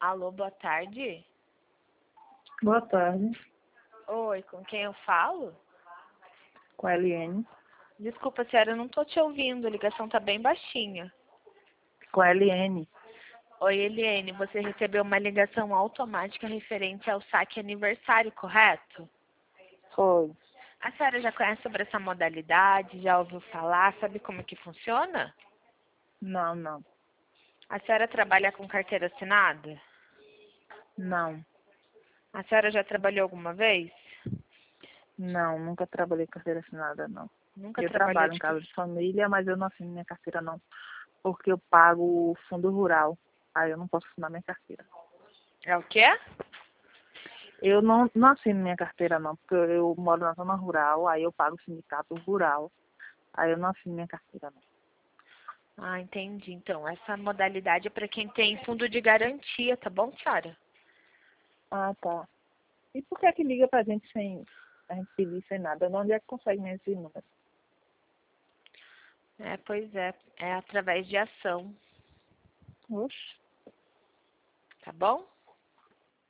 Alô, boa tarde. Boa tarde, Oi, com quem eu falo? com a Eliane. Desculpa, senhora, eu não tô te ouvindo, a ligação tá bem baixinha. Com a Eliane. Oi, Eliane, você recebeu uma ligação automática referente ao saque aniversário, correto? Foi. A senhora já conhece sobre essa modalidade, já ouviu falar, sabe como que funciona? Não. A senhora trabalha com carteira assinada? Não. A senhora já trabalhou alguma vez? Não, nunca trabalhei com carteira assinada, não. Nunca Eu trabalhou trabalho em de casa que... de família, mas eu não assino minha carteira, não. Porque eu pago o fundo rural. Aí eu não posso assinar minha carteira. É o quê? Eu não assino minha carteira, não, porque eu moro na zona rural, aí eu pago o sindicato rural. Aí eu não assino minha carteira, não. Ah, entendi. Então, essa modalidade é para quem tem fundo de garantia, tá bom, senhora? Ah, tá. E por que é que liga pra gente sem a gente pedir, sem nada? Onde é que consegue mesmo esse número? É, pois é. É através de ação, Oxe. tá bom?